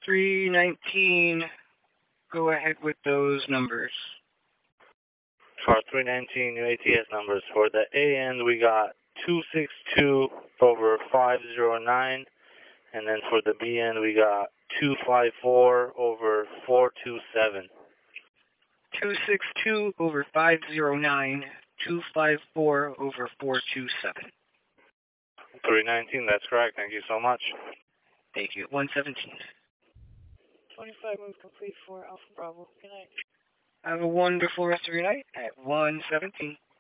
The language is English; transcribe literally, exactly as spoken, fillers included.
three nineteen, go ahead with those numbers. Car three nineteen, new A T S numbers. For the A end, we got two six two over five zero nine, and then for the B end, we got two five four over four two seven. two six two over five zero nine, two five four over four two seven. three nineteen, that's correct. Thank you so much. Thank you. one seventeen. twenty-five move complete for Alpha Bravo. Good night. Have a wonderful rest of your night at one seventeen.